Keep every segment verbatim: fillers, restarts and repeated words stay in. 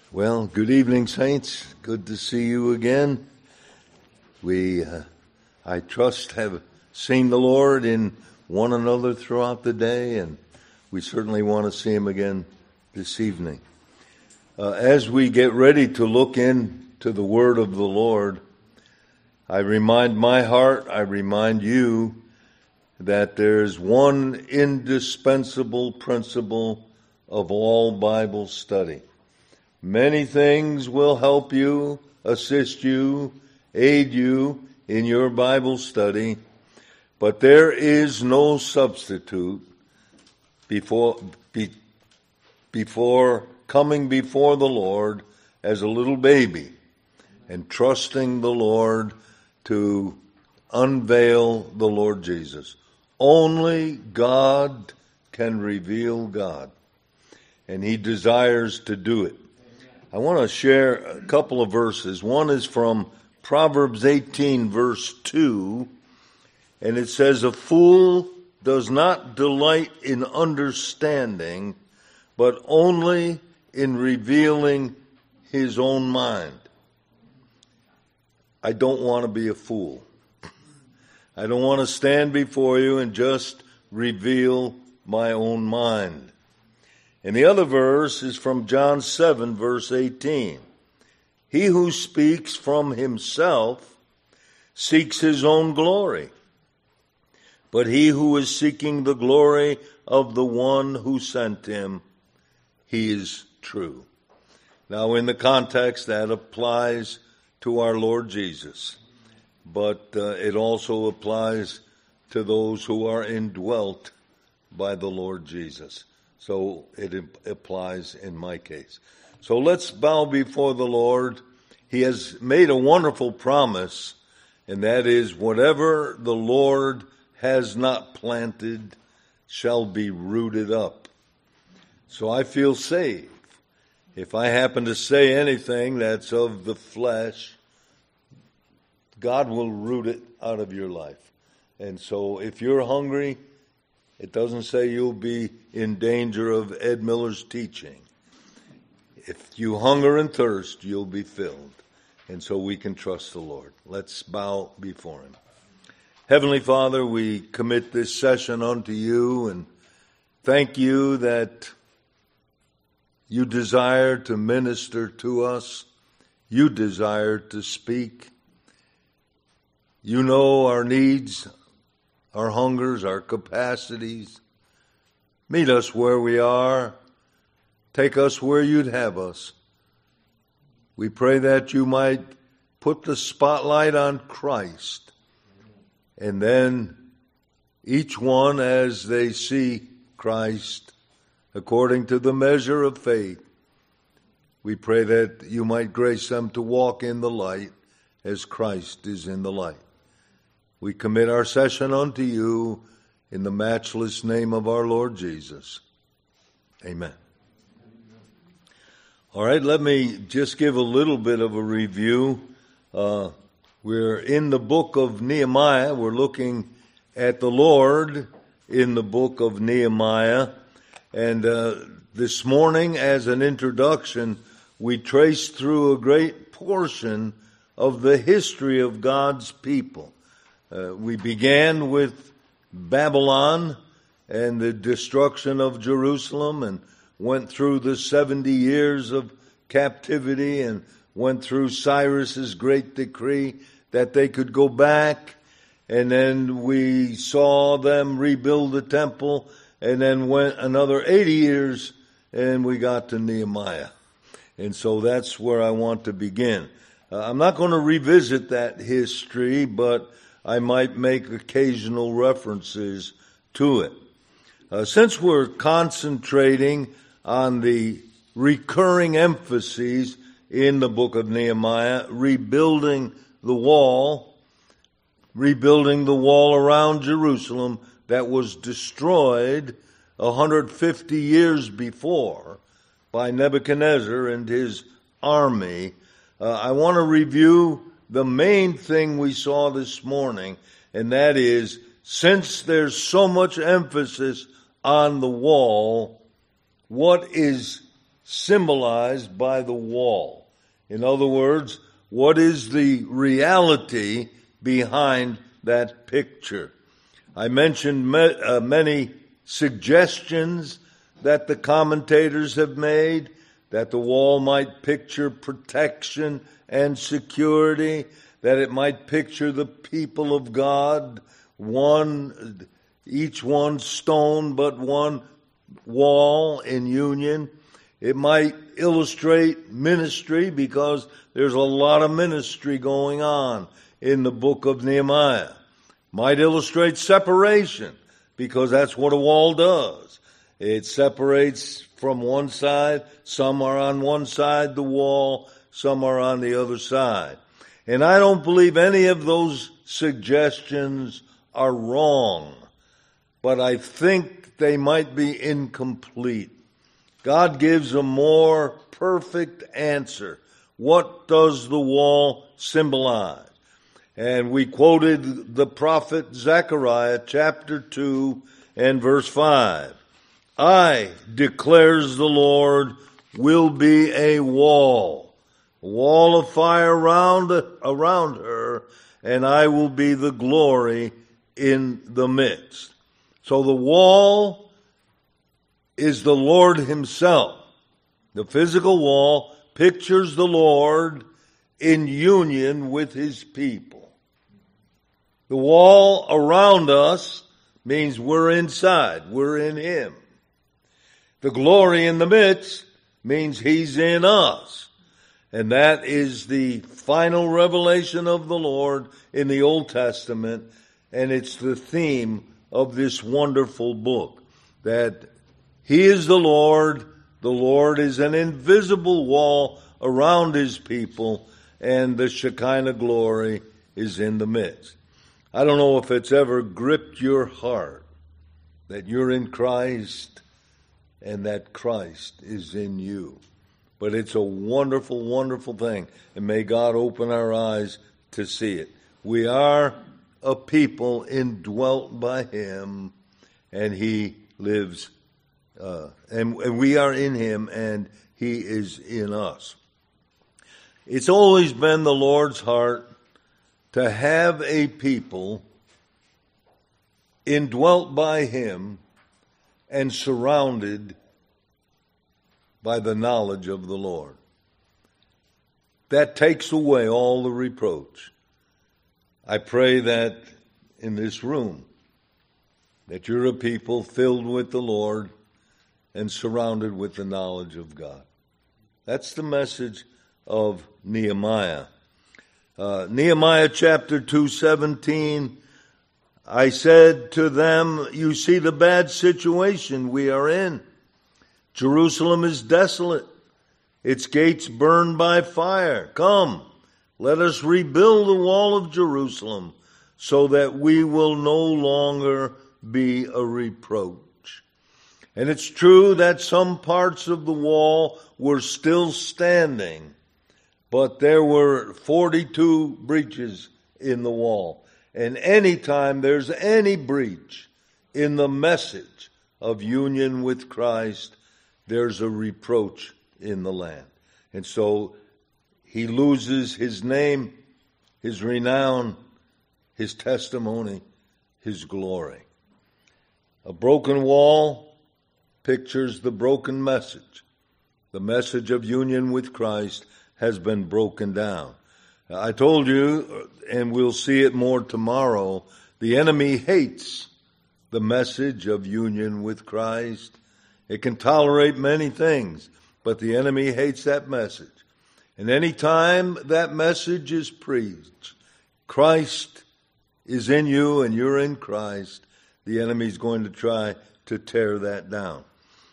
Well, good evening, saints. Good to see you again. We, uh, I trust, have seen the Lord in one another throughout the day, and we certainly want to see Him again this evening. Uh, as we get ready to look into the Word of the Lord, I remind my heart, I remind you, that there's one indispensable principle of all Bible study. Many things will help you, assist you, aid you in your Bible study, but there is no substitute before be, before coming before the Lord as a little baby and trusting the Lord to unveil the Lord Jesus. Only God can reveal God, and He desires to do it. I want to share a couple of verses. One is from Proverbs eighteen, verse two, and it says, "A fool does not delight in understanding, but only in revealing his own mind." I don't want to be a fool. I don't want to stand before you and just reveal my own mind. And the other verse is from John seven, verse eighteen. "He who speaks from himself seeks his own glory, but he who is seeking the glory of the one who sent him, he is true." Now, in the context, that applies to our Lord Jesus, but uh, it also applies to those who are indwelt by the Lord Jesus. So it applies in my case. So let's bow before the Lord. He has made a wonderful promise, and that is, whatever the Lord has not planted shall be rooted up. So I feel safe. If I happen to say anything that's of the flesh, God will root it out of your life. And so if you're hungry, it doesn't say you'll be in danger of Ed Miller's teaching. If you hunger and thirst, you'll be filled. And so we can trust the Lord. Let's bow before Him. Heavenly Father, we commit this session unto you and thank you that you desire to minister to us. You desire to speak. You know our needs, our hungers, our capacities. Meet us where we are. Take us where you'd have us. We pray that you might put the spotlight on Christ. And then each one, as they see Christ, according to the measure of faith, we pray that you might grace them to walk in the light as Christ is in the light. We commit our session unto you in the matchless name of our Lord Jesus. Amen. All right, let me just give a little bit of a review. Uh, we're in the book of Nehemiah. We're looking at the Lord in the book of Nehemiah. And uh, this morning, as an introduction, we traced through a great portion of the history of God's people. Uh, we began with Babylon and the destruction of Jerusalem, and went through the seventy years of captivity, and went through Cyrus's great decree that they could go back. And then we saw them rebuild the temple, and then went another eighty years, and we got to Nehemiah. And so that's where I want to begin. Uh, I'm not going to revisit that history, but I might make occasional references to it. Uh, since we're concentrating on the recurring emphases in the book of Nehemiah, rebuilding the wall, rebuilding the wall around Jerusalem that was destroyed one hundred fifty years before by Nebuchadnezzar and his army, uh, I want to review the main thing we saw this morning, and that is, since there's so much emphasis on the wall, what is symbolized by the wall? In other words, what is the reality behind that picture? I mentioned ma- uh, many suggestions that the commentators have made, that the wall might picture protection and security, that it might picture the people of God, one, each one stone but one wall in union. It might illustrate ministry because there's a lot of ministry going on in the book of Nehemiah. Might illustrate separation because that's what a wall does. It separates from one side. Some are on one side the wall, some are on the other side. And I don't believe any of those suggestions are wrong, but I think they might be incomplete. God gives a more perfect answer. What does the wall symbolize? And we quoted the prophet Zechariah chapter two and verse five. I, declares the Lord, will be a wall, a wall of fire around, around her, and I will be the glory in the midst. So the wall is the Lord himself. The physical wall pictures the Lord in union with his people. The wall around us means we're inside, we're in him. The glory in the midst means he's in us. And that is the final revelation of the Lord in the Old Testament. And it's the theme of this wonderful book, that he is the Lord. The Lord is an invisible wall around his people, and the Shekinah glory is in the midst. I don't know if it's ever gripped your heart that you're in Christ and that Christ is in you. But it's a wonderful, wonderful thing. And may God open our eyes to see it. We are a people indwelt by him, and he lives, uh, and, and we are in him, and he is in us. It's always been the Lord's heart to have a people indwelt by him and surrounded by the knowledge of the Lord. That takes away all the reproach. I pray that in this room, that you're a people filled with the Lord and surrounded with the knowledge of God. That's the message of Nehemiah. Uh, Nehemiah chapter two seventeen, I said to them, you see the bad situation we are in. Jerusalem is desolate, its gates burned by fire. Come, let us rebuild the wall of Jerusalem so that we will no longer be a reproach. And it's true that some parts of the wall were still standing, but there were forty-two breaches in the wall. And anytime there's any breach in the message of union with Christ, there's a reproach in the land. And so he loses his name, his renown, his testimony, his glory. A broken wall pictures the broken message. The message of union with Christ has been broken down. I told you, and we'll see it more tomorrow, the enemy hates the message of union with Christ. It can tolerate many things, but the enemy hates that message. And any time that message is preached, Christ is in you and you're in Christ, the enemy is going to try to tear that down.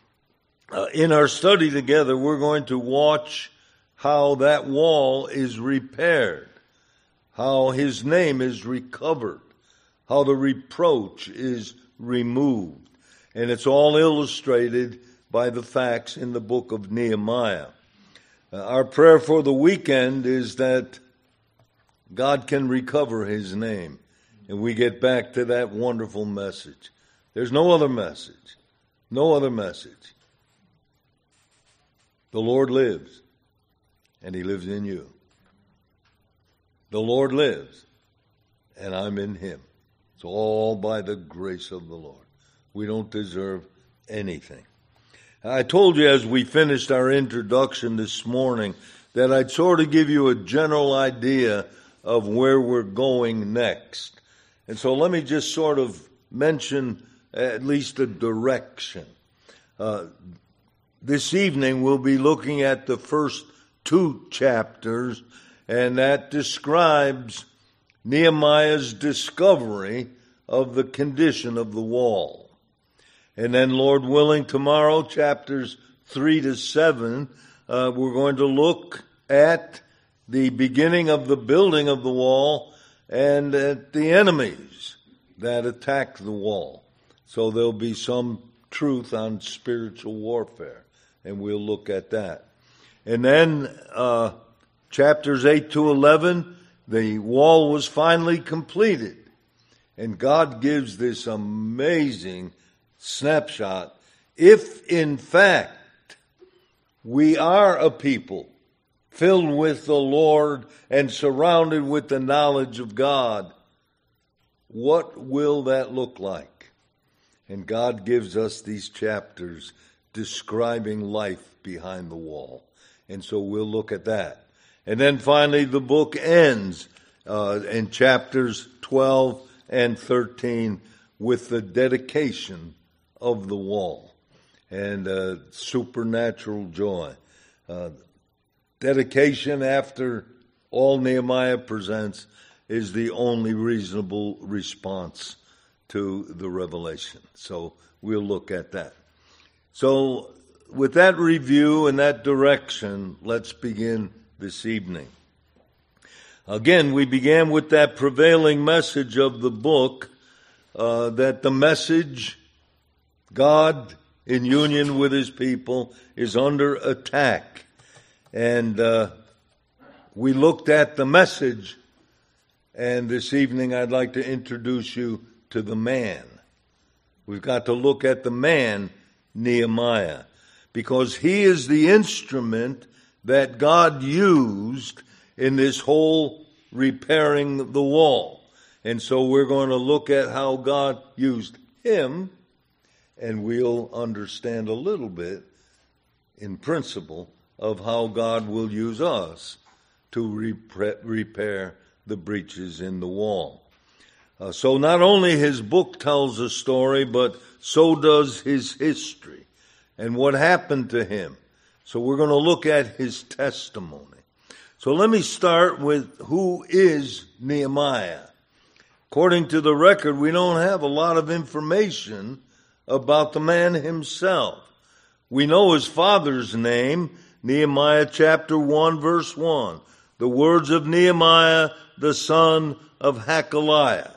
Uh, in our study together, we're going to watch how that wall is repaired, how his name is recovered, how the reproach is removed. And it's all illustrated by the facts in the book of Nehemiah. Uh, our prayer for the weekend is that God can recover his name, and we get back to that wonderful message. There's no other message, no other message. The Lord lives, and He lives in you. The Lord lives, and I'm in Him. It's all by the grace of the Lord. We don't deserve anything. I told you as we finished our introduction this morning that I'd sort of give you a general idea of where we're going next. And so let me just sort of mention at least a direction. Uh, this evening we'll be looking at the first two chapters, and that describes Nehemiah's discovery of the condition of the wall. And then, Lord willing, tomorrow, chapters three to seven, uh, we're going to look at the beginning of the building of the wall and at the enemies that attack the wall. So there'll be some truth on spiritual warfare, and we'll look at that. And then uh, chapters eight to eleven, the wall was finally completed. And God gives this amazing snapshot. If, in fact, we are a people filled with the Lord and surrounded with the knowledge of God, what will that look like? And God gives us these chapters describing life behind the wall. And so we'll look at that. And then finally the book ends uh, in chapters twelve and thirteen with the dedication of the wall and uh, supernatural joy. Uh, dedication, after all Nehemiah presents, is the only reasonable response to the revelation. So we'll look at that. So with that review and that direction, let's begin this evening. Again, we began with that prevailing message of the book, uh, that the message, God in union with His people, is under attack. And uh, we looked at the message, and this evening I'd like to introduce you to the man. We've got to look at the man, Nehemiah, because he is the instrument that God used in this whole repairing the wall. And so we're going to look at how God used him, and we'll understand a little bit in principle of how God will use us to rep- repair the breaches in the wall. Uh, so not only his book tells a story, but so does his history and what happened to him. So we're going to look at his testimony. So let me start with who is Nehemiah. According to the record, we don't have a lot of information about the man himself. We know his father's name, Nehemiah chapter one, verse one. The words of Nehemiah, the son of Hakaliah.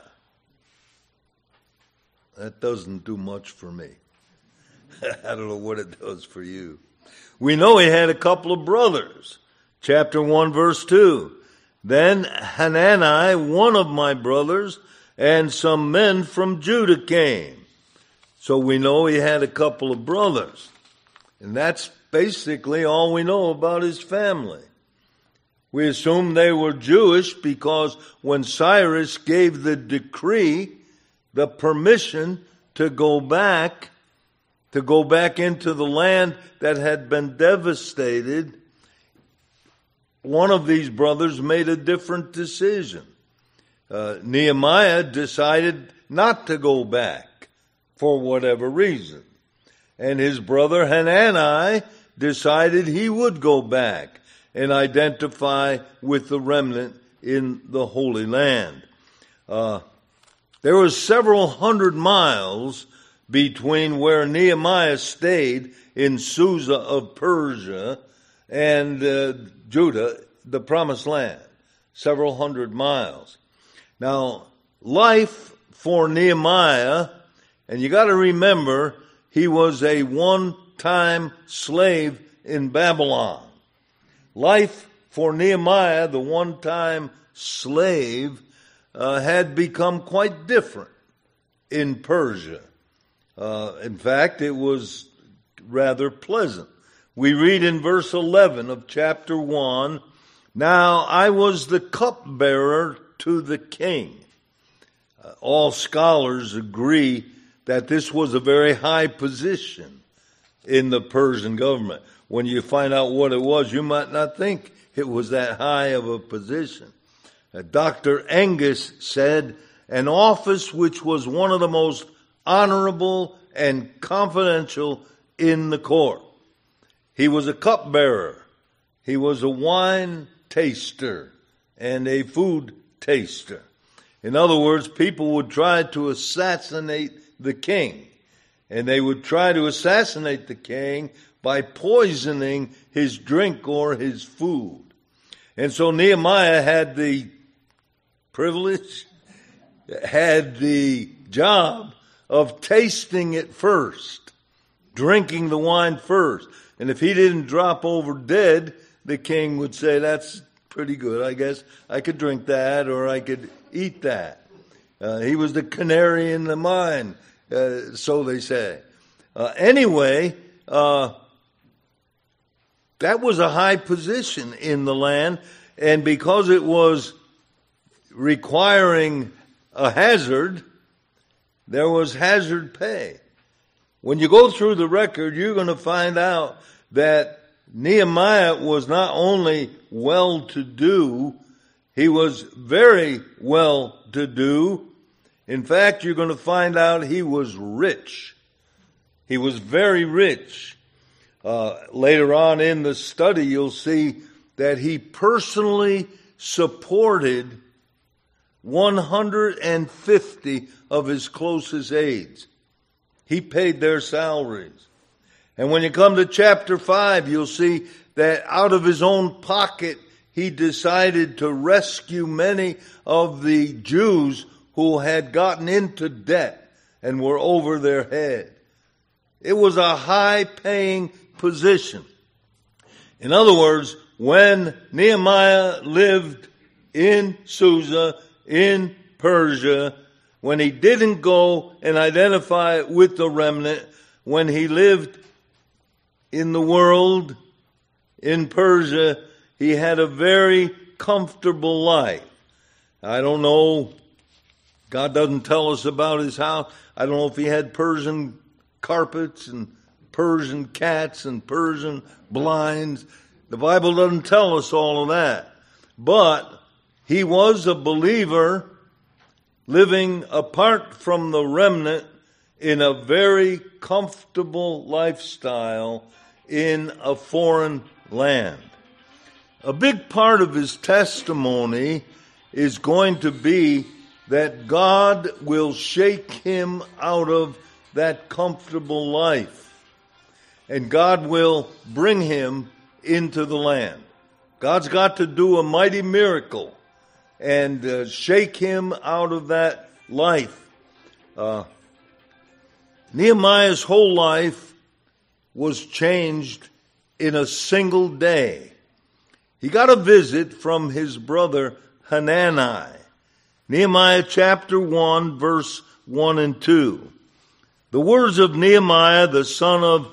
That doesn't do much for me. I don't know what it does for you. We know he had a couple of brothers. Chapter one, verse two. Then Hanani, one of my brothers, and some men from Judah came. So we know he had a couple of brothers. And that's basically all we know about his family. We assume they were Jewish because when Cyrus gave the decree, the permission to go back, to go back into the land that had been devastated, one of these brothers made a different decision. Uh, Nehemiah decided not to go back for whatever reason. And his brother Hanani decided he would go back and identify with the remnant in the Holy Land. Uh, there was several hundred miles between where Nehemiah stayed in Susa of Persia and uh, Judah, the Promised Land. Several hundred miles. Now, life for Nehemiah, and you got to remember, he was a one-time slave in Babylon. Life for Nehemiah, the one-time slave, uh, had become quite different in Persia. Uh, in fact, it was rather pleasant. We read in verse eleven of chapter one, "Now I was the cupbearer to the king." Uh, all scholars agree that this was a very high position in the Persian government. When you find out what it was, you might not think it was that high of a position. Uh, Doctor Angus said, "An office which was one of the most honorable and confidential in the court." He was a cupbearer. He was a wine taster and a food taster. In other words, people would try to assassinate the king. And they would try to assassinate the king by poisoning his drink or his food. And so Nehemiah had the privilege, had the job of tasting it first, drinking the wine first. And if he didn't drop over dead, the king would say, "That's pretty good. I guess I could drink that or I could eat that." Uh, he was the canary in the mine, uh, so they say. Uh, anyway, uh, that was a high position in the land. And because it was requiring a hazard, there was hazard pay. When you go through the record, you're going to find out that Nehemiah was not only well-to-do, he was very well-to-do. In fact, you're going to find out he was rich. He was very rich. Uh, later on in the study, you'll see that he personally supported one hundred fifty of his closest aides. He paid their salaries. And when you come to chapter five, you'll see that out of his own pocket, he decided to rescue many of the Jews who had gotten into debt and were over their head. It was a high-paying position. In other words, when Nehemiah lived in Susa, in Persia, when he didn't go and identify with the remnant, when he lived in the world, in Persia, he had a very comfortable life. I don't know, God doesn't tell us about his house. I don't know if he had Persian carpets and Persian cats and Persian blinds. The Bible doesn't tell us all of that. But he was a believer living apart from the remnant in a very comfortable lifestyle in a foreign land. A big part of his testimony is going to be that God will shake him out of that comfortable life. And God will bring him into the land. God's got to do a mighty miracle and uh, shake him out of that life. Uh, Nehemiah's whole life was changed in a single day. He got a visit from his brother Hanani. Nehemiah chapter one, verse one and two. The words of Nehemiah, the son of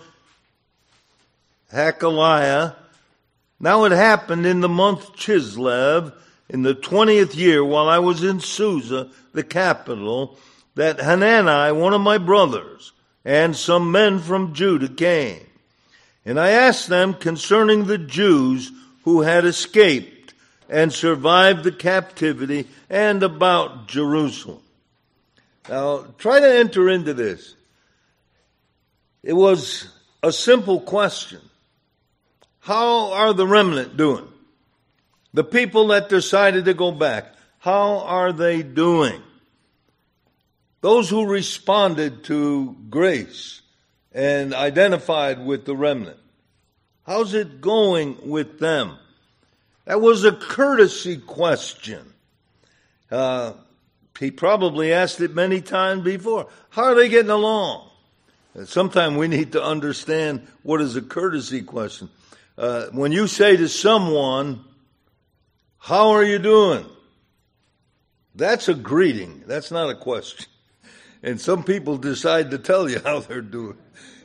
Hakaliah. Now it happened in the month Chislev, in the twentieth year, while I was in Susa, the capital, that Hanani, one of my brothers, and some men from Judah came. And I asked them concerning the Jews who had escaped and survived the captivity and about Jerusalem. Now, try to enter into this. It was a simple question. How are the remnant doing? The people that decided to go back, how are they doing? Those who responded to grace and identified with the remnant, how's it going with them? That was a courtesy question. Uh, he probably asked it many times before. How are they getting along? Sometimes we need to understand what is a courtesy question. Uh, when you say to someone, how are you doing? That's a greeting. That's not a question. And some people decide to tell you how they're doing.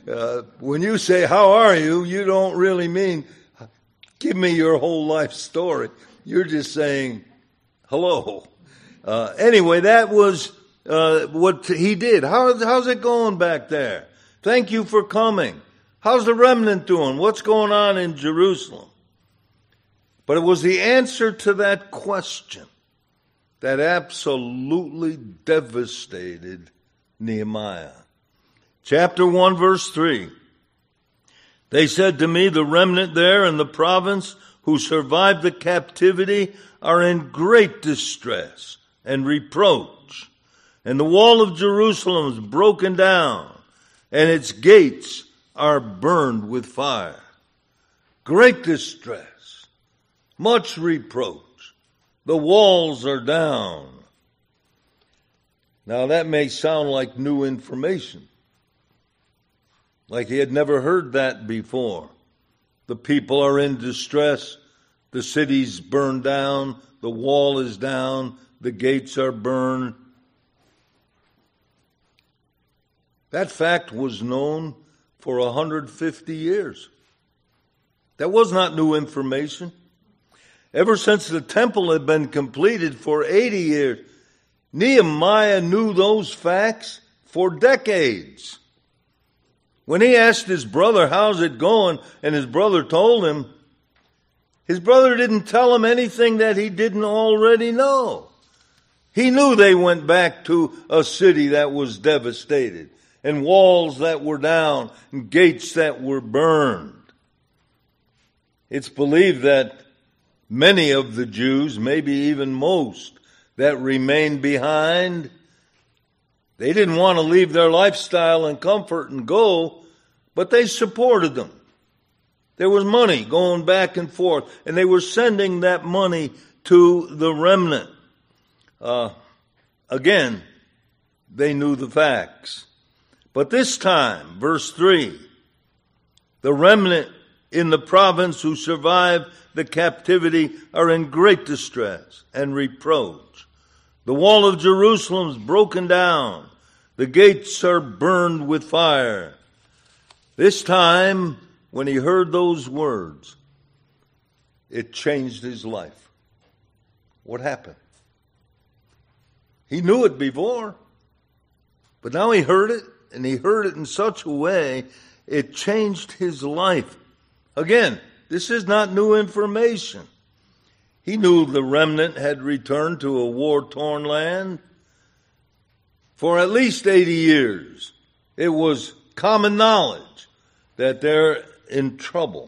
uh, when you say, how are you, you don't really mean, give me your whole life story. You're just saying, hello. Uh, anyway, that was uh, what he did. How, how's it going back there? Thank you for coming. How's the remnant doing? What's going on in Jerusalem? But it was the answer to that question that absolutely devastated Nehemiah. Chapter one, verse three. They said to me, the remnant there in the province who survived the captivity are in great distress and reproach. And the wall of Jerusalem is broken down, and its gates are burned with fire. Great distress, much reproach. The walls are down. Now that may sound like new information, like he had never heard that before. The people are in distress. The city's burned down. The wall is down. The gates are burned. That fact was known for one hundred fifty years. That was not new information. Ever since the temple had been completed for eighty years, Nehemiah knew those facts for decades. When he asked his brother, how's it going? And his brother told him, his brother didn't tell him anything that he didn't already know. He knew they went back to a city that was devastated, and walls that were down, and gates that were burned. It's believed that many of the Jews, maybe even most, that remained behind, they didn't want to leave their lifestyle and comfort and go, but they supported them. There was money going back and forth, and they were sending that money to the remnant. Uh, again, they knew the facts. But this time, verse three, the remnant in the province who survived the captivity are in great distress and reproach. The wall of Jerusalem is broken down. The gates are burned with fire. This time, when he heard those words, it changed his life. What happened? He knew it before, but now he heard it, and he heard it in such a way, it changed his life. Again, this is not new information. He knew the remnant had returned to a war-torn land for at least eighty years. It was common knowledge that they're in trouble.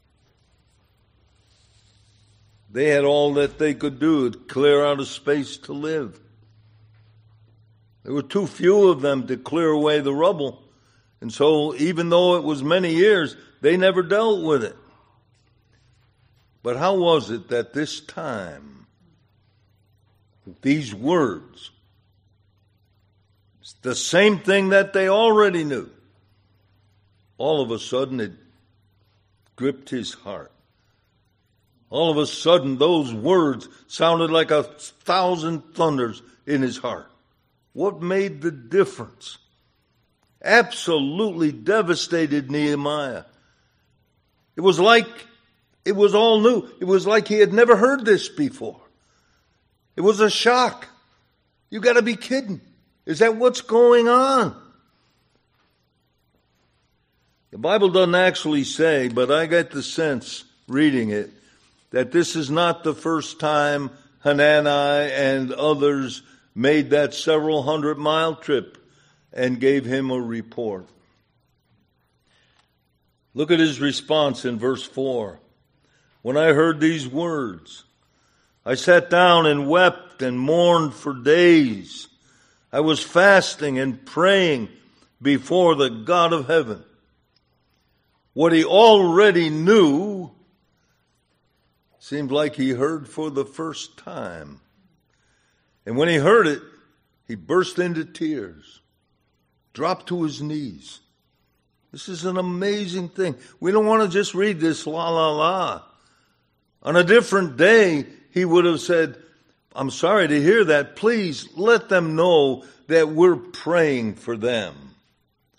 They had all that they could do to clear out a space to live. There were too few of them to clear away the rubble. And so even though it was many years, they never dealt with it. But how was it that this time, these words, the same thing that they already knew, all of a sudden it gripped his heart. All of a sudden those words sounded like a thousand thunders in his heart. What made the difference? Absolutely devastated Nehemiah. It was like it was all new. It was like he had never heard this before. It was a shock. You got to be kidding. Is that what's going on? The Bible doesn't actually say, but I get the sense reading it, that this is not the first time Hanani and others made that several hundred mile trip and gave him a report. Look at his response in verse four. When I heard these words, I sat down and wept and mourned for days. I was fasting and praying before the God of heaven. What he already knew seemed like he heard for the first time. And when he heard it, he burst into tears, dropped to his knees. This is an amazing thing. We don't want to just read this la la la. On a different day, he would have said, I'm sorry to hear that. Please let them know that we're praying for them.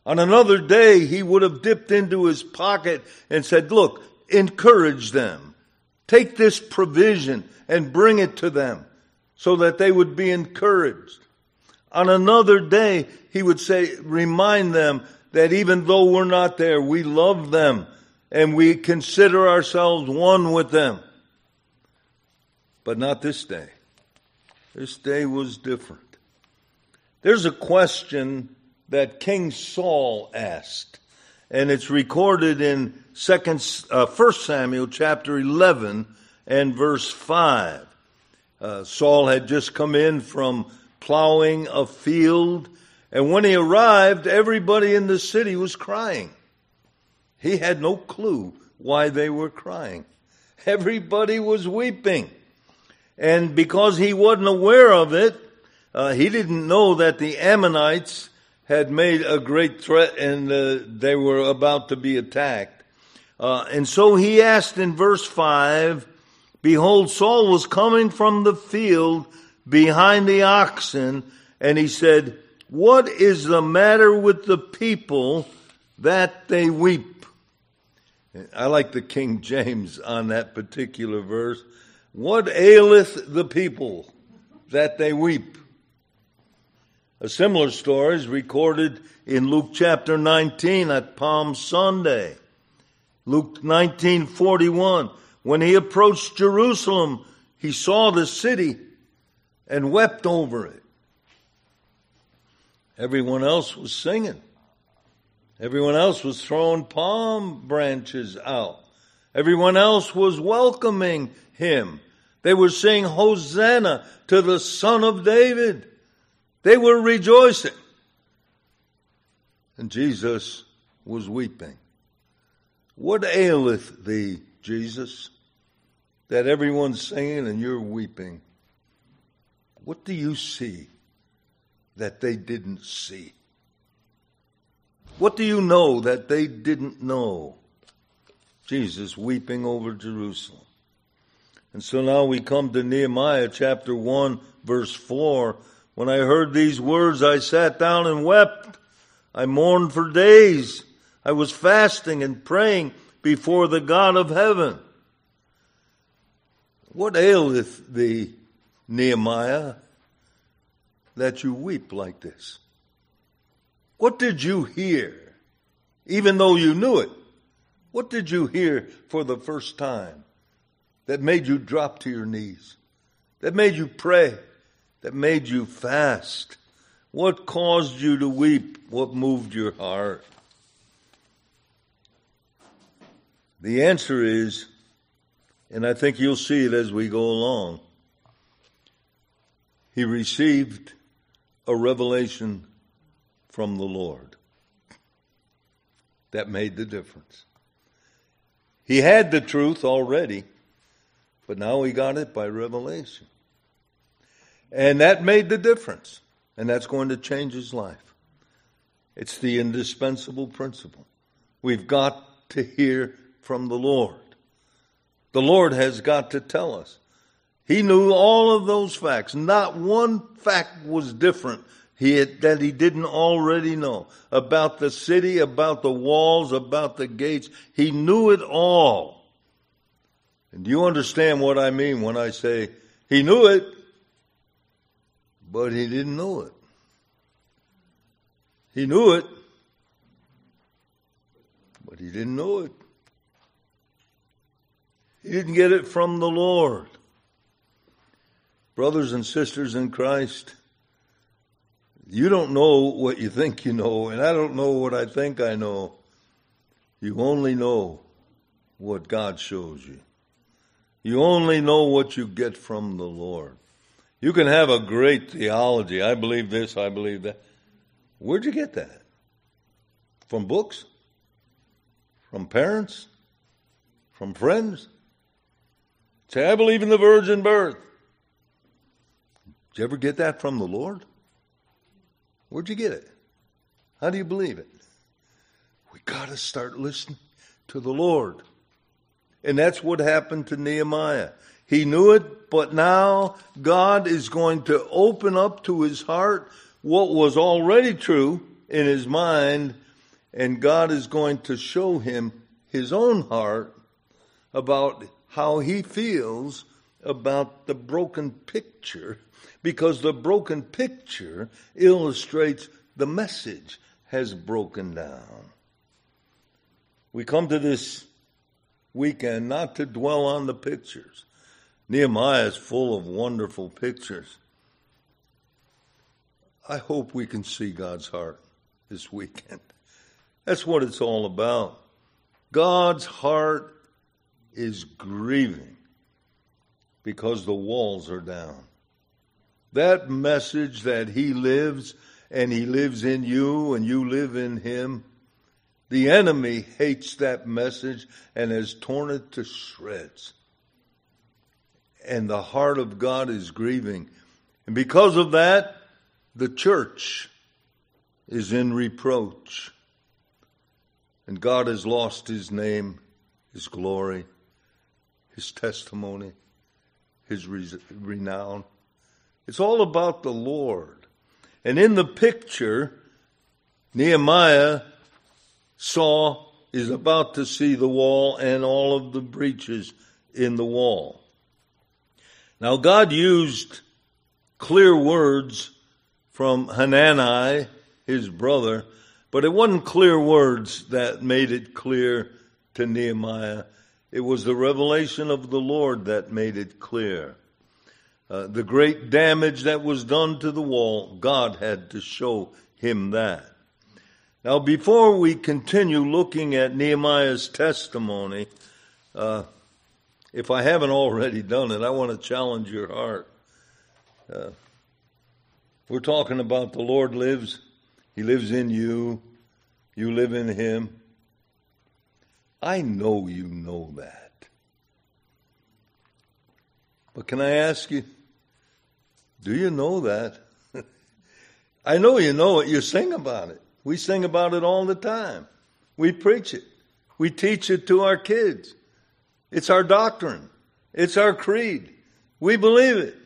On another day, he would have dipped into his pocket and said, look, encourage them. Take this provision and bring it to them so that they would be encouraged. On another day, he would say, remind them that even though we're not there, we love them and we consider ourselves one with them. But not this day. This day was different. There's a question that King Saul asked, and it's recorded in Second, uh, First Samuel chapter eleven and verse five. Uh, Saul had just come in from plowing a field, and when he arrived, everybody in the city was crying. He had no clue why they were crying. Everybody was weeping. And because he wasn't aware of it, uh, he didn't know that the Ammonites had made a great threat and uh, they were about to be attacked. Uh, and so he asked in verse five, behold, Saul was coming from the field behind the oxen, and he said, what is the matter with the people that they weep? I like the King James on that particular verse. What aileth the people that they weep? A similar story is recorded in Luke chapter nineteen at Palm Sunday. Luke nineteen forty-one. When he approached Jerusalem, he saw the city and wept over it. Everyone else was singing. Everyone else was throwing palm branches out. Everyone else was welcoming him. They were saying, Hosanna to the Son of David. They were rejoicing. And Jesus was weeping. What aileth thee, Jesus, that everyone's singing and you're weeping? What do you see that they didn't see? What do you know that they didn't know? Jesus weeping over Jerusalem. And so now we come to Nehemiah chapter one, verse four. When I heard these words, I sat down and wept. I mourned for days. I was fasting and praying before the God of heaven. What aileth thee, Nehemiah, that you weep like this? What did you hear, even though you knew it? What did you hear for the first time that made you drop to your knees, that made you pray, that made you fast? What caused you to weep? What moved your heart? The answer is, and I think you'll see it as we go along, he received a revelation from the Lord that made the difference. He had the truth already, but now he got it by revelation. And that made the difference. And that's going to change his life. It's the indispensable principle. We've got to hear from the Lord. The Lord has got to tell us. He knew all of those facts. Not one fact was different he had, that he didn't already know. About the city, about the walls, about the gates. He knew it all. And do you understand what I mean when I say he knew it, but he didn't know it? He knew it, but he didn't know it. He didn't get it from the Lord. Brothers and sisters in Christ, you don't know what you think you know, and I don't know what I think I know. You only know what God shows you. You only know what you get from the Lord. You can have a great theology. I believe this, I believe that. Where'd you get that? From books? From parents? From friends? Say, I believe in the virgin birth. Did you ever get that from the Lord? Where'd you get it? How do you believe it? We got to start listening to the Lord. And that's what happened to Nehemiah. He knew it, but now God is going to open up to his heart what was already true in his mind, and God is going to show him his own heart about how he feels about the broken picture, because the broken picture illustrates the message has broken down. We come to this weekend not to dwell on the pictures. Nehemiah is full of wonderful pictures. I hope we can see God's heart this weekend. That's what it's all about. God's heart is grieving because the walls are down. That message that he lives, and he lives in you and you live in him, the enemy hates that message and has torn it to shreds. And the heart of God is grieving. And because of that, the church is in reproach. And God has lost his name, his glory, his testimony, his renown. It's all about the Lord. And in the picture, Nehemiah saw, is about to see the wall and all of the breaches in the wall. Now God used clear words from Hanani, his brother, but it wasn't clear words that made it clear to Nehemiah. It was the revelation of the Lord that made it clear. Uh, the great damage that was done to the wall, God had to show him that. Now, before we continue looking at Nehemiah's testimony, uh, if I haven't already done it, I want to challenge your heart. Uh, we're talking about the Lord lives. He lives in you. You live in him. I know you know that. But can I ask you, do you know that? I know you know it. You sing about it. We sing about it all the time. We preach it. We teach it to our kids. It's our doctrine. It's our creed. We believe it.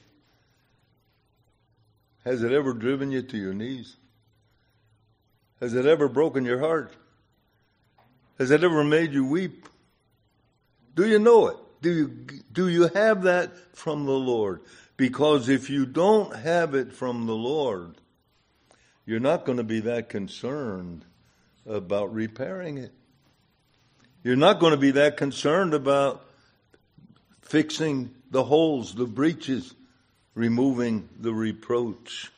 Has it ever driven you to your knees? Has it ever broken your heart? Has it ever made you weep? Do you know it? Do you, do you have that from the Lord? Because if you don't have it from the Lord, you're not going to be that concerned about repairing it. You're not going to be that concerned about fixing the holes, the breaches, removing the reproach.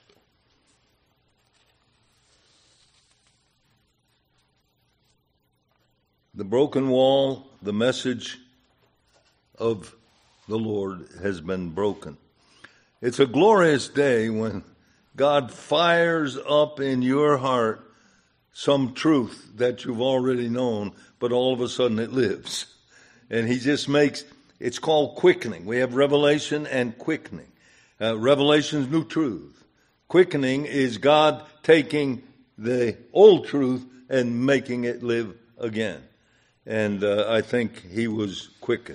The broken wall, the message of the Lord has been broken. It's a glorious day when God fires up in your heart some truth that you've already known, but all of a sudden it lives. And he just makes, it's called quickening. We have revelation and quickening. Uh, revelation is new truth. Quickening is God taking the old truth and making it live again. And uh, I think he was quickened.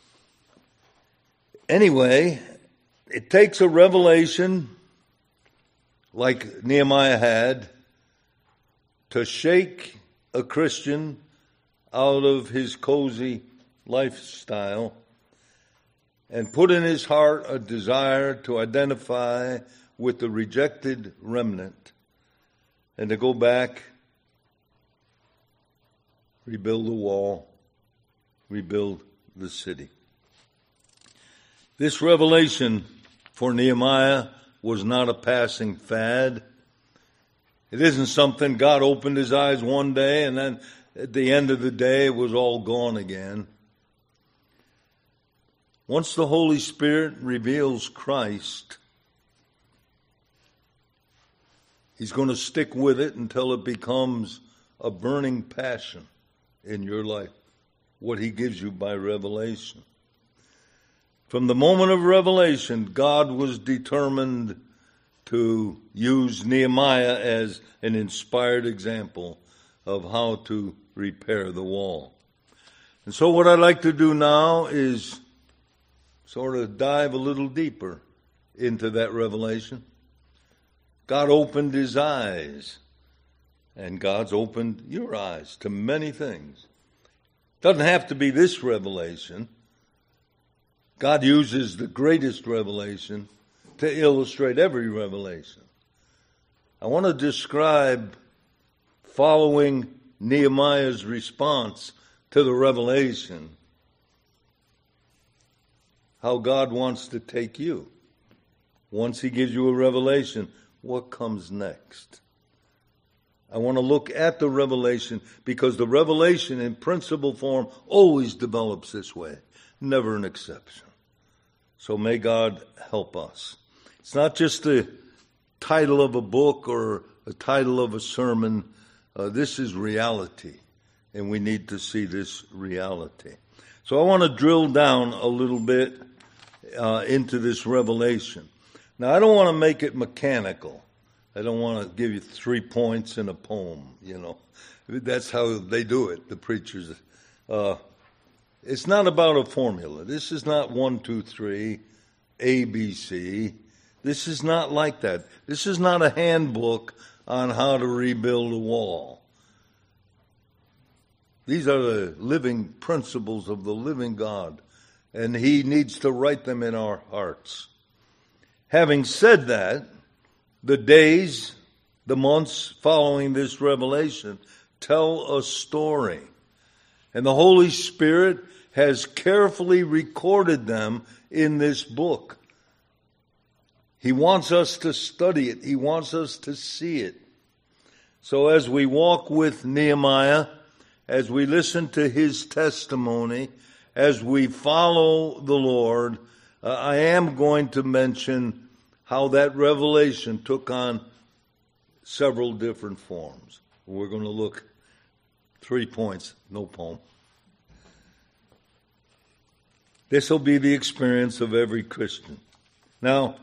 Anyway, it takes a revelation like Nehemiah had to shake a Christian out of his cozy lifestyle and put in his heart a desire to identify with the rejected remnant and to go back, rebuild the wall, rebuild the city. This revelation for Nehemiah was not a passing fad. It isn't something God opened his eyes one day and then at the end of the day it was all gone again. Once the Holy Spirit reveals Christ, he's going to stick with it until it becomes a burning passion in your life, what he gives you by revelation. From the moment of revelation, God was determined to use Nehemiah as an inspired example of how to repair the wall. And so what I'd like to do now is sort of dive a little deeper into that revelation. God opened his eyes And God's opened your eyes to many things. Doesn't have to be this revelation. God uses the greatest revelation to illustrate every revelation. I want to describe, following Nehemiah's response to the revelation, how God wants to take you. Once he gives you a revelation, what comes next? I want to look at the revelation because the revelation in principle form always develops this way. Never an exception. So may God help us. It's not just the title of a book or a title of a sermon. Uh, this is reality, and we need to see this reality. So I want to drill down a little bit uh, into this revelation. Now, I don't want to make it mechanical. I don't want to give you three points in a poem, you know. That's how they do it, the preachers. Uh, it's not about a formula. This is not one, two, three, A, B, C. This is not like that. This is not a handbook on how to rebuild a wall. These are the living principles of the living God, and he needs to write them in our hearts. Having said that, the days, the months following this revelation tell a story. And the Holy Spirit has carefully recorded them in this book. He wants us to study it. He wants us to see it. So as we walk with Nehemiah, as we listen to his testimony, as we follow the Lord, uh, I am going to mention how that revelation took on several different forms. We're going to look three points, no poem. This will be the experience of every Christian. Now,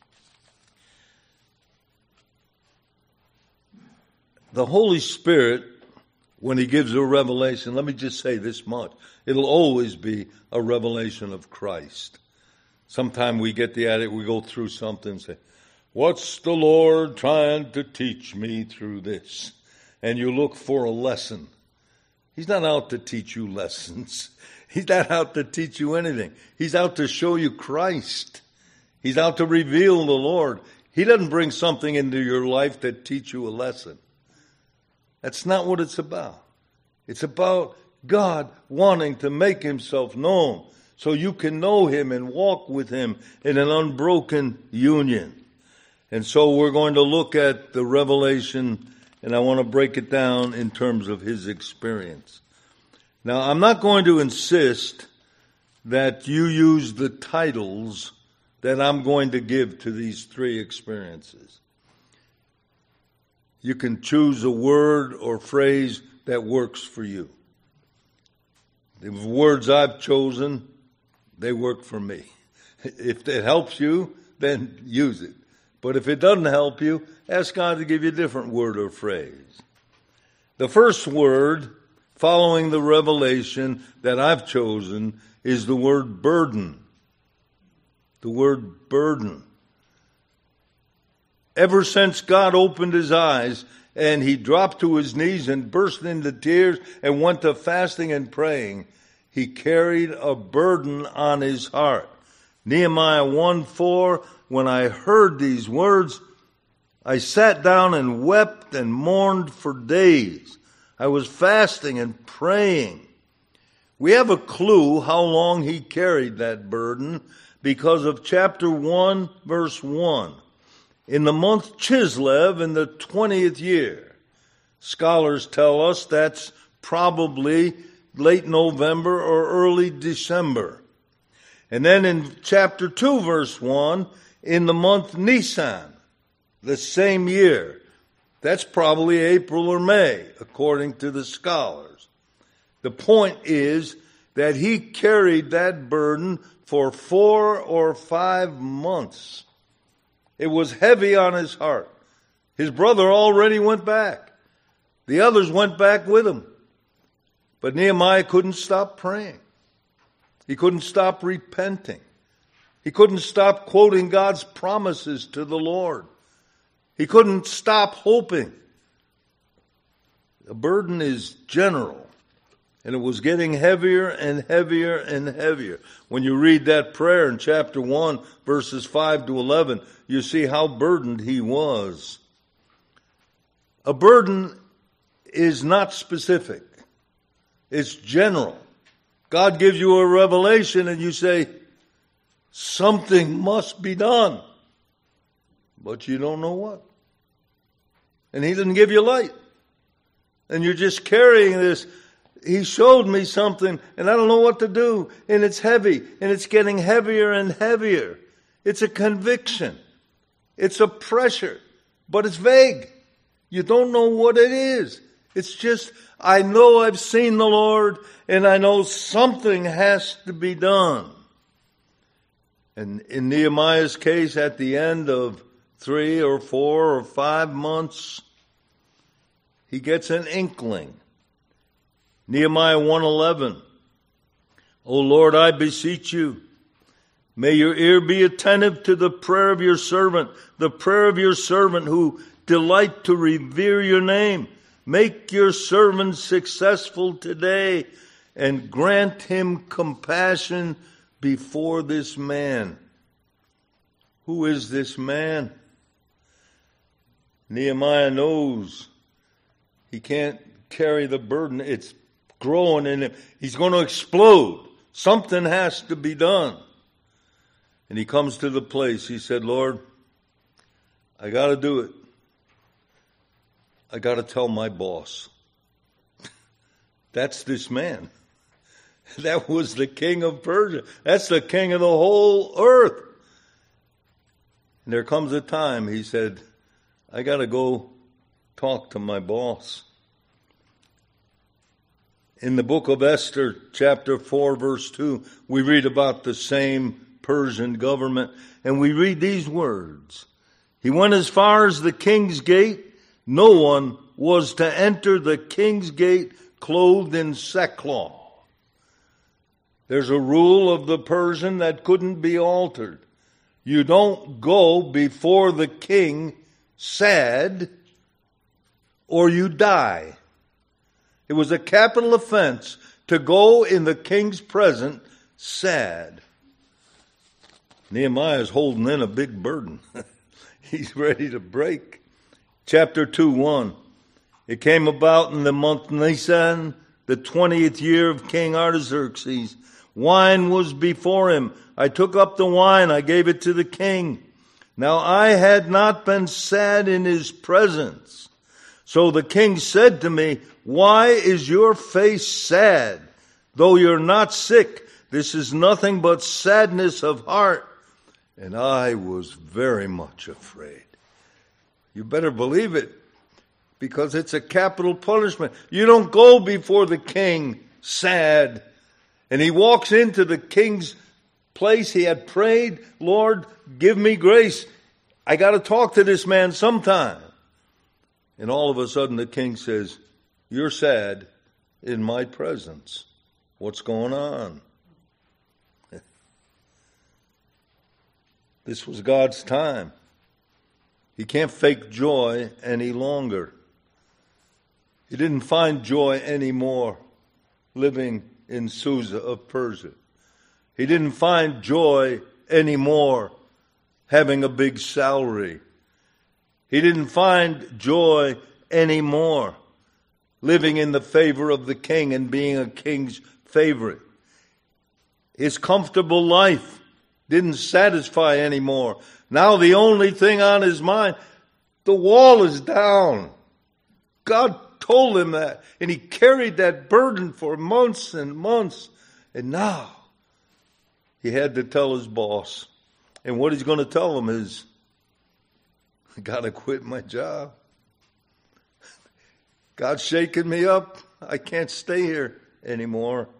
the Holy Spirit, when he gives a revelation, let me just say this much. It'll always be a revelation of Christ. Sometimes we get the attitude, we go through something and say, what's the Lord trying to teach me through this? And you look for a lesson. He's not out to teach you lessons. He's not out to teach you anything. He's out to show you Christ. He's out to reveal the Lord. He doesn't bring something into your life to teach you a lesson. That's not what it's about. It's about God wanting to make himself known so you can know him and walk with him in an unbroken union. And so we're going to look at the revelation, and I want to break it down in terms of his experience. Now, I'm not going to insist that you use the titles that I'm going to give to these three experiences. You can choose a word or phrase that works for you. The words I've chosen, they work for me. If it helps you, then use it. But if it doesn't help you, ask God to give you a different word or phrase. The first word following the revelation that I've chosen is the word burden. The word burden. Ever since God opened his eyes and he dropped to his knees and burst into tears and went to fasting and praying, he carried a burden on his heart. Nehemiah one four, when I heard these words, I sat down and wept and mourned for days. I was fasting and praying. We have a clue how long he carried that burden because of chapter one, verse one. In the month Chislev in the twentieth year. Scholars tell us that's probably late November or early December. And then in chapter two, verse one, in the month Nisan, the same year. That's probably April or May, according to the scholars. The point is that he carried that burden for four or five months. It was heavy on his heart. His brother already went back. The others went back with him. But Nehemiah couldn't stop praying. He couldn't stop repenting. He couldn't stop quoting God's promises to the Lord. He couldn't stop hoping. A burden is general. And it was getting heavier and heavier and heavier. When you read that prayer in chapter one, verses five to eleven, you see how burdened he was. A burden is not specific. It's general. God gives you a revelation and you say, something must be done. But you don't know what. And he didn't give you light. And you're just carrying this. He showed me something and I don't know what to do. And it's heavy and it's getting heavier and heavier. It's a conviction. It's a pressure. But it's vague. You don't know what it is. It's just, I know I've seen the Lord and I know something has to be done. And in Nehemiah's case, at the end of three or four or five months, he gets an inkling. Nehemiah one eleven. O Lord, I beseech you, may your ear be attentive to the prayer of your servant, the prayer of your servant who delight to revere your name. Make your servant successful today and grant him compassion before this man. Who is this man? Nehemiah knows he can't carry the burden. It's growing in him. He's going to explode. Something has to be done. And he comes to the place. He said, Lord, I got to do it. I got to tell my boss. That's this man. That was the king of Persia. That's the king of the whole earth. And there comes a time, he said, I got to go talk to my boss. In the book of Esther, chapter four, verse two, we read about the same Persian government, and we read these words. He went as far as the king's gate. No one was to enter the king's gate clothed in sackcloth. There's a rule of the Persian that couldn't be altered. You don't go before the king sad or you die. It was a capital offense to go in the king's presence sad. Nehemiah's holding in a big burden. He's ready to break. Chapter two, one. It came about in the month Nisan, the twentieth year of King Artaxerxes. Wine was before him. I took up the wine. I gave it to the king. Now I had not been sad in his presence. So the king said to me, why is your face sad? Though you're not sick, this is nothing but sadness of heart. And I was very much afraid. You better believe it, because it's a capital punishment. You don't go before the king sad. And he walks into the king's place. He had prayed, Lord, give me grace. I got to talk to this man sometime. And all of a sudden the king says, you're sad in my presence. What's going on? This was God's time. He can't fake joy any longer. He didn't find joy anymore living in Susa of Persia. He didn't find joy anymore having a big salary. He didn't find joy anymore living in the favor of the king and being a king's favorite. His comfortable life didn't satisfy anymore. Now the only thing on his mind, the wall is down. God told him that, and he carried that burden for months and months. And now he had to tell his boss. And what he's going to tell him is, I got to quit my job. God's shaking me up. I can't stay here anymore.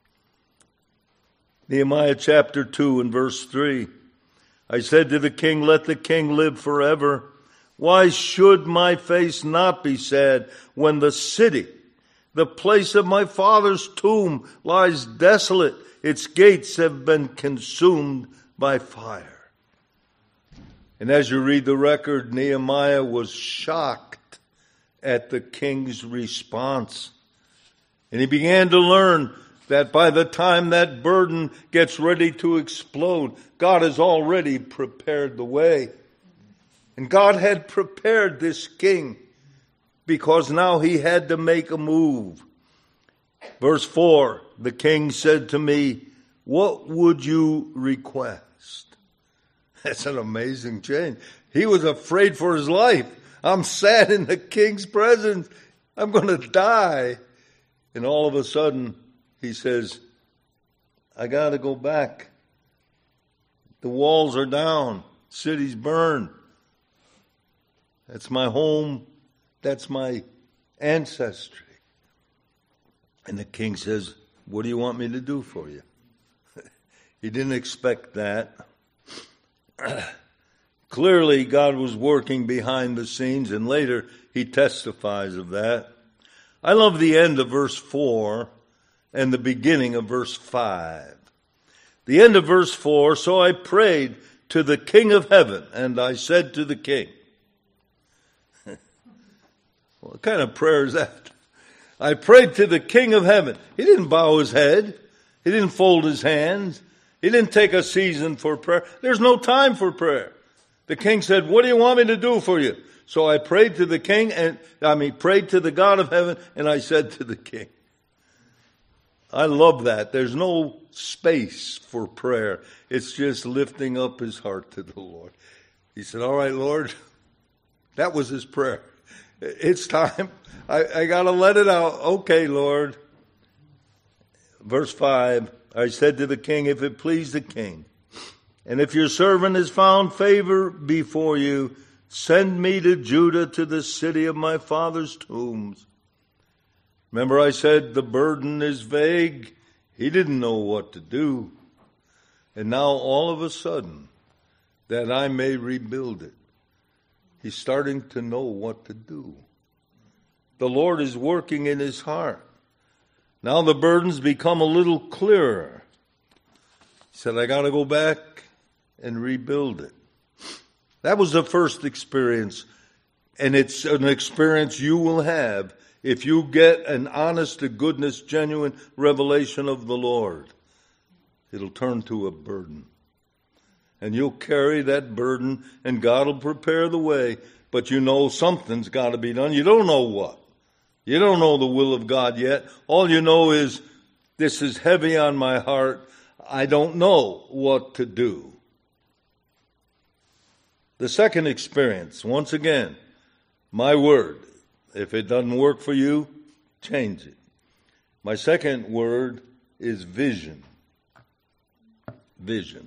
Nehemiah chapter two and verse three. I said to the king, let the king live forever. Why should my face not be sad when the city, the place of my father's tomb, lies desolate? Its gates have been consumed by fire. And as you read the record, Nehemiah was shocked at the king's response. And he began to learn that by the time that burden gets ready to explode, God has already prepared the way. And God had prepared this king because now he had to make a move. Verse four, the king said to me, "What would you request?" That's an amazing change. He was afraid for his life. I'm sad in the king's presence. I'm going to die. And all of a sudden, he says, I got to go back. The walls are down. City's burned. That's my home. That's my ancestry. And the king says, what do you want me to do for you? He didn't expect that. Clearly, God was working behind the scenes, and later he testifies of that. I love the end of verse four and the beginning of verse five. The end of verse four, so I prayed to the King of heaven, and I said to the king. What kind of prayer is that? I prayed to the King of heaven. He didn't bow his head. He didn't fold his hands. He didn't take a season for prayer. There's no time for prayer. The king said, what do you want me to do for you? So I prayed to the king, and I mean, prayed to the God of heaven, and I said to the king. I love that. There's no space for prayer. It's just lifting up his heart to the Lord. He said, all right, Lord. That was his prayer. It's time. I, I got to let it out. Okay, Lord. Verse five, I said to the king, if it please the king, and if your servant has found favor before you, send me to Judah, to the city of my father's tombs. Remember I said the burden is vague. He didn't know what to do. And now all of a sudden, that I may rebuild it. He's starting to know what to do. The Lord is working in his heart. Now the burdens become a little clearer. He said, I got to go back and rebuild it. That was the first experience. And it's an experience you will have if you get an honest to goodness, genuine revelation of the Lord. It'll turn to a burden. And you'll carry that burden, and God will prepare the way. But you know something's got to be done. You don't know what. You don't know the will of God yet. All you know is, this is heavy on my heart. I don't know what to do. The second experience, once again, my word. If it doesn't work for you, change it. My second word is vision. Vision.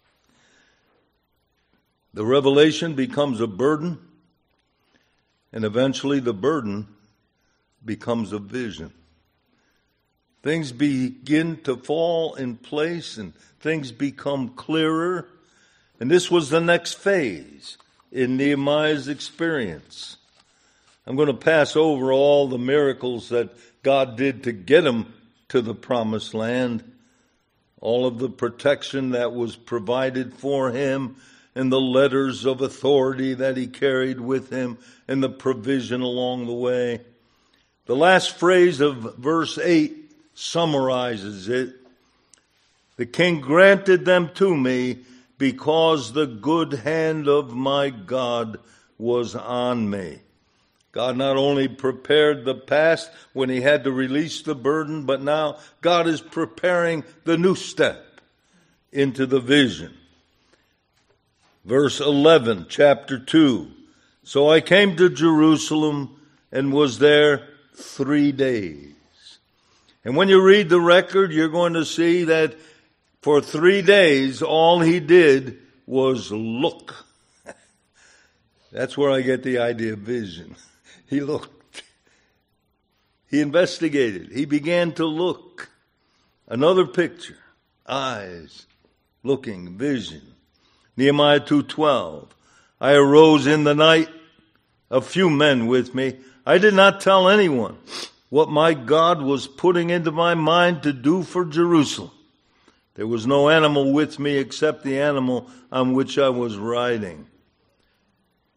The revelation becomes a burden, and eventually the burden becomes a vision. Things begin to fall in place, and things become clearer. And this was the next phase in Nehemiah's experience. I'm going to pass over all the miracles that God did to get him to the promised land, all of the protection that was provided for him, and the letters of authority that he carried with him, and the provision along the way. The last phrase of verse eight summarizes it. The king granted them to me because the good hand of my God was on me. God not only prepared the past when he had to release the burden, but now God is preparing the new step into the vision. Verse eleven, chapter two. So I came to Jerusalem and was there three days. And when you read the record, you're going to see that for three days, all he did was look. That's where I get the idea of vision. He looked. He investigated. He began to look. Another picture. Eyes. Looking. Vision. Nehemiah two twelve. I arose in the night, a few men with me. I did not tell anyone what my God was putting into my mind to do for Jerusalem. There was no animal with me except the animal on which I was riding.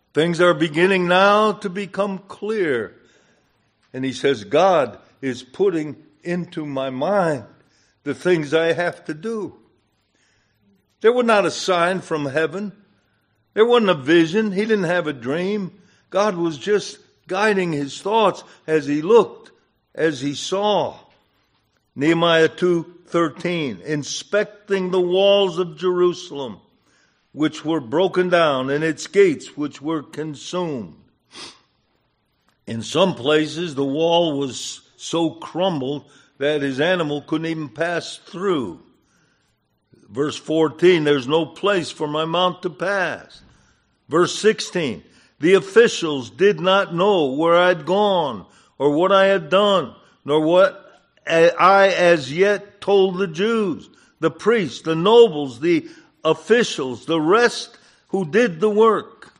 Things are beginning now to become clear. And he says, God is putting into my mind the things I have to do. There was not a sign from heaven. There wasn't a vision. He didn't have a dream. God was just guiding his thoughts as he looked, as he saw. Nehemiah two thirteen, inspecting the walls of Jerusalem, which were broken down, and its gates, which were consumed. In some places, the wall was so crumbled that his animal couldn't even pass through. Verse fourteen, there's no place for my mount to pass. Verse sixteen, the officials did not know where I'd gone or what I had done, nor what I as yet told the Jews, the priests, the nobles, the officials, the rest who did the work.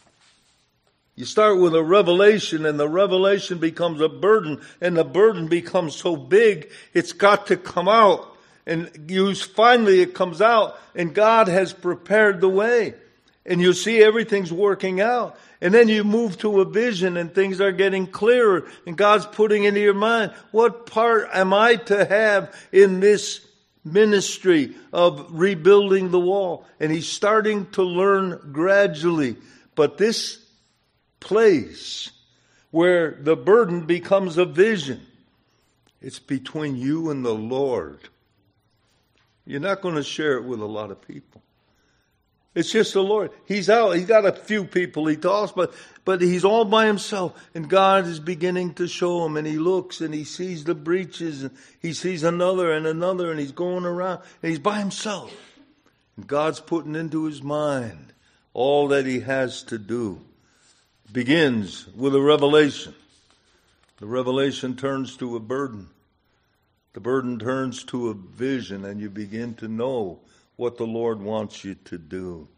You start with a revelation, and the revelation becomes a burden, and the burden becomes so big, it's got to come out. And you finally it comes out, and God has prepared the way. And you see everything's working out. And then you move to a vision, and things are getting clearer, and God's putting into your mind, what part am I to have in this ministry of rebuilding the wall? And he's starting to learn gradually. But this place where the burden becomes a vision, it's between you and the Lord. You're not going to share it with a lot of people. It's just the Lord. He's out. He's got a few people he talks, but but he's all by himself. And God is beginning to show him. And he looks and he sees the breaches. And he sees another and another. And he's going around. And he's by himself. And God's putting into his mind all that he has to do. It begins with a revelation. The revelation turns to a burden. The burden turns to a vision. And you begin to know what the Lord wants you to do.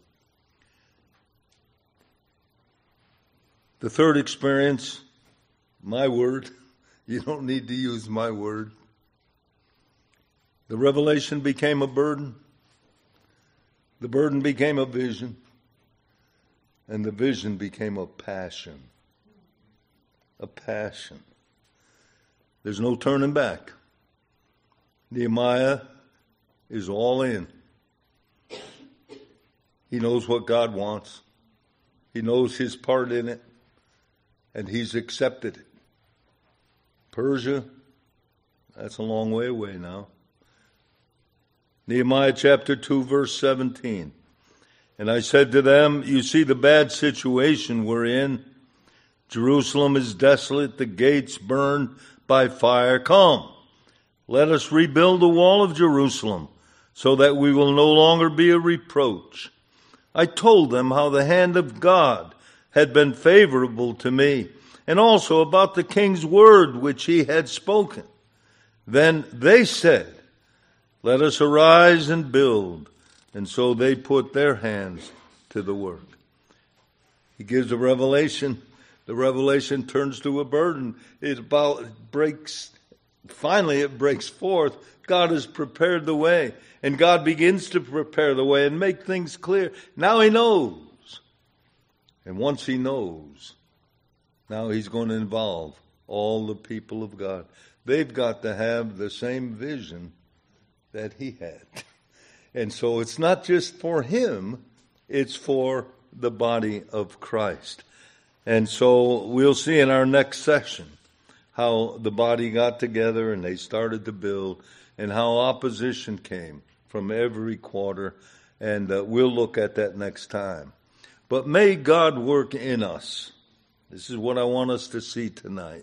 The third experience, my word. You don't need to use my word. The revelation became a burden. The burden became a vision. And the vision became a passion. A passion. There's no turning back. Nehemiah is all in. He knows what God wants. He knows his part in it. And he's accepted it. Persia, that's a long way away now. Nehemiah chapter two, verse seventeen. And I said to them, you see the bad situation we're in. Jerusalem is desolate, the gates burned by fire. Come, let us rebuild the wall of Jerusalem, so that we will no longer be a reproach. I told them how the hand of God had been favorable to me, and also about the king's word which he had spoken. Then they said, let us arise and build. And so they put their hands to the work. He gives a revelation. The revelation turns to a burden. It about breaks, finally it breaks forth. God has prepared the way. And God begins to prepare the way and make things clear. Now he knows. And once he knows, now he's going to involve all the people of God. They've got to have the same vision that he had. And so it's not just for him, it's for the body of Christ. And so we'll see in our next session how the body got together and they started to build, and how opposition came from every quarter, and uh, we'll look at that next time. But may God work in us. This is what I want us to see tonight.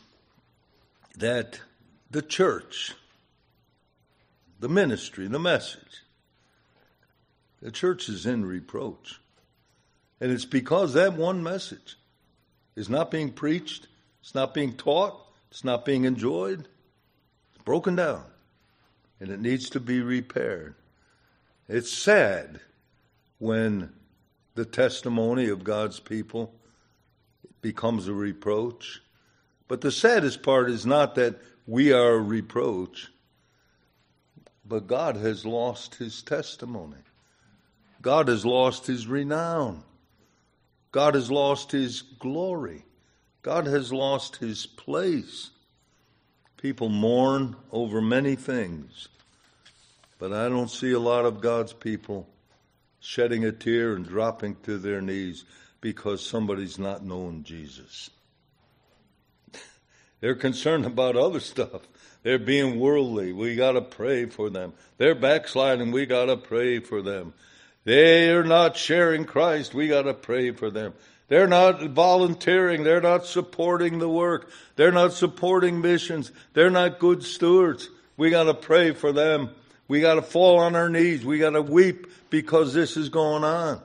That the church, the ministry, the message, the church is in reproach. And it's because that one message is not being preached, it's not being taught, it's not being enjoyed, it's broken down. And it needs to be repaired. It's sad when the testimony of God's people becomes a reproach. But the saddest part is not that we are a reproach, but God has lost his testimony. God has lost his renown. God has lost his glory. God has lost his place. People mourn over many things, but I don't see a lot of God's people shedding a tear and dropping to their knees because somebody's not known Jesus. They're concerned about other stuff. They're being worldly. We got to pray for them. They're backsliding. We got to pray for them. They're not sharing Christ. We got to pray for them. They're not volunteering. They're not supporting the work. They're not supporting missions. They're not good stewards. We got to pray for them. We got to fall on our knees. We got to weep because this is going on.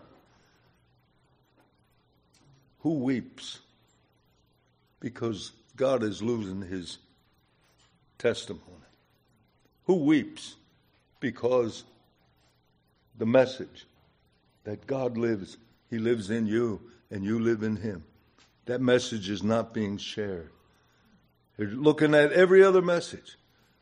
Who weeps? Because God is losing his testimony. Who weeps? Because the message that God lives, he lives in you and you live in him. That message is not being shared. You're looking at every other message.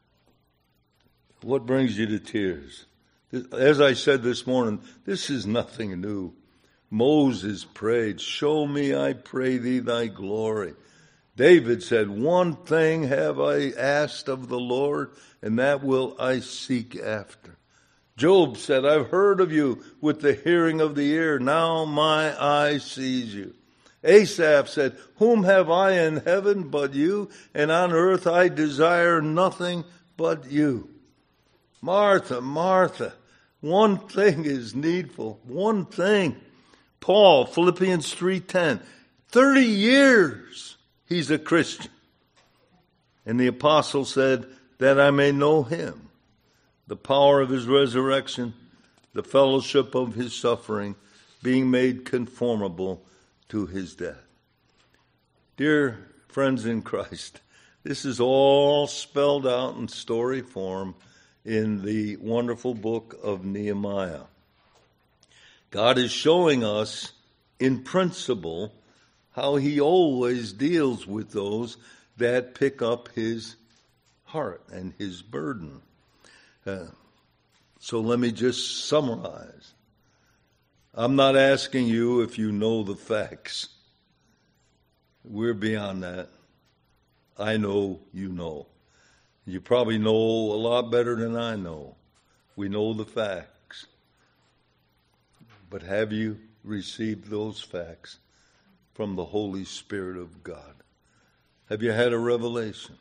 What brings you to tears? As I said this morning, this is nothing new. Moses prayed, show me, I pray thee, thy glory. David said, one thing have I asked of the Lord, and that will I seek after. Job said, I've heard of you with the hearing of the ear. Now my eye sees you. Asaph said, whom have I in heaven but you? And on earth I desire nothing but you. Martha, Martha, one thing is needful. One thing. Paul, Philippians three ten. Thirty years he's a Christian. And the apostle said, that I may know him, the power of his resurrection, the fellowship of his suffering, being made conformable to his death. Dear friends in Christ, this is all spelled out in story form in the wonderful book of Nehemiah. God is showing us in principle how he always deals with those that pick up his heart and his burden. Uh, so let me just summarize. I'm not asking you if you know the facts. We're beyond that. I know you know. You probably know a lot better than I know. We know the facts. But have you received those facts from the Holy Spirit of God? Have you had a revelation?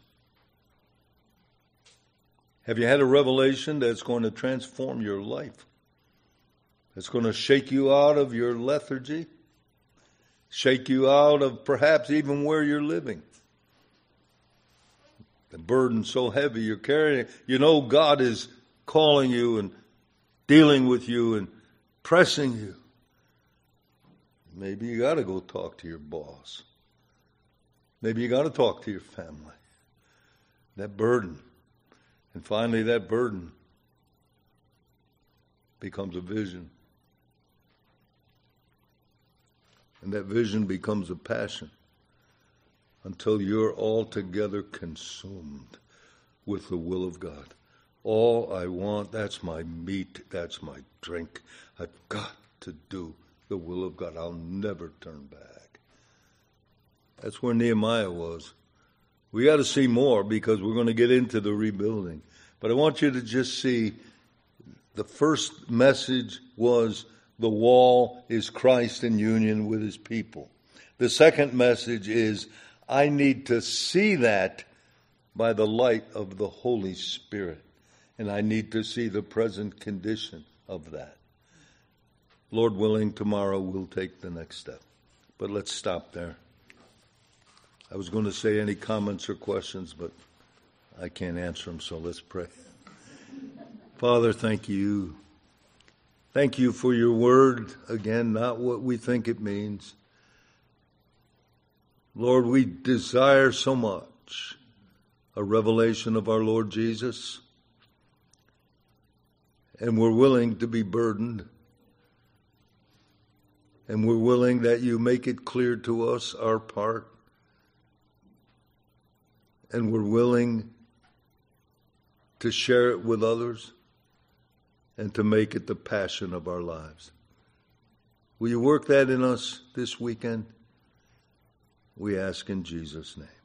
Have you had a revelation that's going to transform your life? That's going to shake you out of your lethargy? Shake you out of perhaps even where you're living? The burden so heavy you're carrying. You know God is calling you and dealing with you and pressing you. Maybe you got to go talk to your boss. Maybe you got to talk to your family. That burden. And finally that burden becomes a vision. And that vision becomes a passion until you're altogether consumed with the will of God. All I want, that's my meat, that's my drink. I've got to do the will of God. I'll never turn back. That's where Nehemiah was. We got to see more because we're going to get into the rebuilding. But I want you to just see the first message was the wall is Christ in union with his people. The second message is I need to see that by the light of the Holy Spirit. And I need to see the present condition of that. Lord willing, tomorrow we'll take the next step. But let's stop there. I was going to say any comments or questions, but I can't answer them, so let's pray. Father, thank you. Thank you for your word. Again, not what we think it means. Lord, we desire so much a revelation of our Lord Jesus, and we're willing to be burdened, and we're willing that you make it clear to us our part, and we're willing to share it with others and to make it the passion of our lives. Will you work that in us this weekend? We ask in Jesus' name.